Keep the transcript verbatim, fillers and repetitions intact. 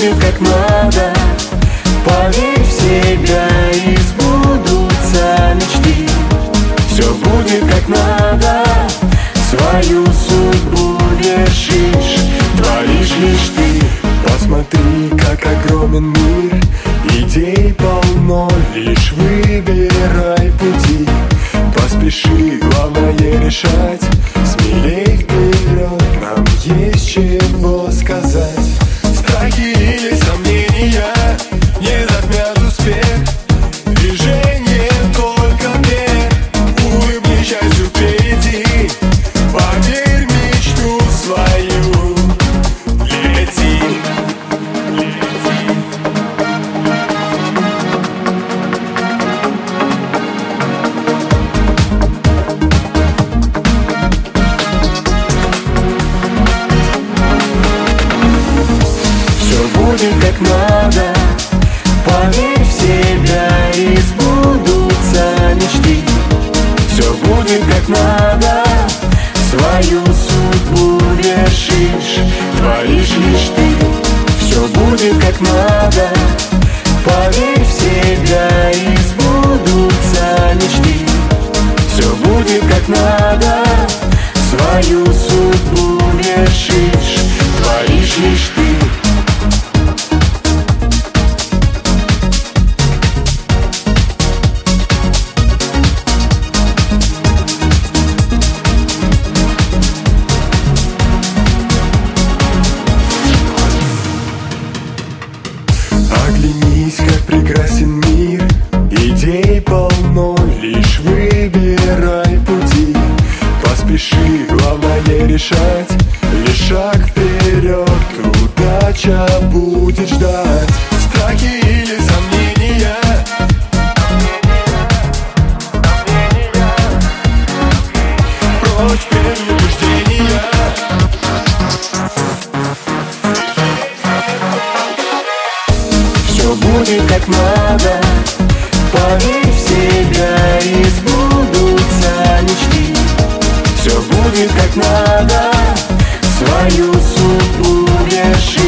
будет как надо. Поверь в себя, и сбудутся мечты. Все будет как надо, свою судьбу вершишь, творишь лишь ты. Посмотри, как огромен мир, идей полно, лишь выбирай пути. Поспеши, главное решать, смелей вперед, нам есть чего сказать. Страхи или сомнения не затмят успех, движение только вверх. Улыбнись счастью впереди, поверь в мечту свою, лети. Будет как надо, поверь в себя, и сбудутся мечты. Все будет как надо, свою судьбу вершишь, творишь лишь ты. Все будет как надо, поверь в себя, и сбудутся мечты. Все будет как надо, свою судьбу вершишь, творишь лишь ты. Оглянись, как прекрасен мир, идей полно, лишь выбирай пути. Поспеши, главное решать, лишь шаг вперед, удача будет ждать. Страхи или сомнения, прочь предубеждения. Все будет как надо, поверь в себя, и сбудутся мечты. Все будет как надо, свою судьбу верши.